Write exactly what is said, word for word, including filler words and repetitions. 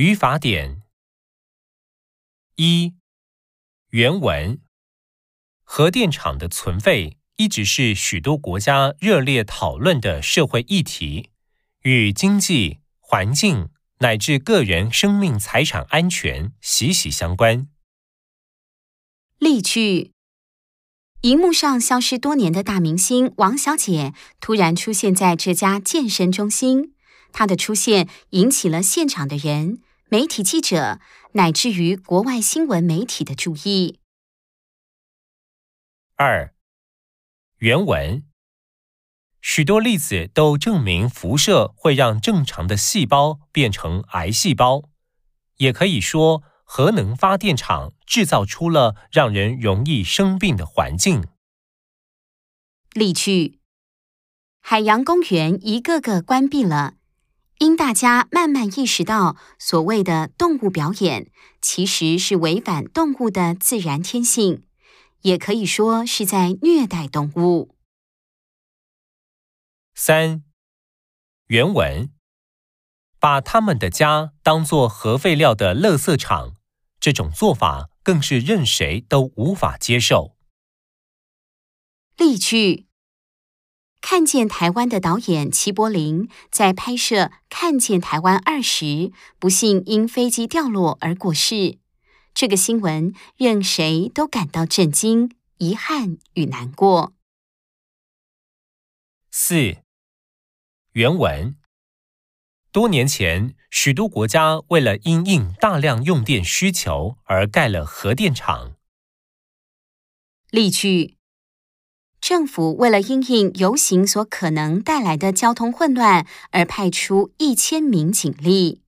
语法典一、原文。核电厂的存废一直是许多国家热烈讨论的社会议题，与经济、环境乃至个人生命财产安全息息相关。 例句：荧幕上消失多年的大明星王小姐突然出现在这家健身中心，她的出现引起了现场的人、媒体记者乃至于国外新闻媒体的注意。 二、原文。许多例子都证明辐射会让正常的细胞变成癌细胞，也可以说核能发电厂制造出了让人容易生病的环境。 例句：海洋公园一个个关闭了，因大家慢慢意识到所谓的动物表演其实是违反动物的自然天性，也可以说是在虐待动物。 三、原文。把他们的家当作核废料的垃圾场，这种做法更是任谁都无法接受。 例句：看见台湾的导演齐柏林在拍摄《看见台湾二》时，不幸因飞机掉落而过世。这个新闻让谁都感到震惊、遗憾与难过。 四、原文。多年前，许多国家为了因应大量用电需求而盖了核电厂。 例句：政府为了因应游行所可能带来的交通混乱而派出一千名警力。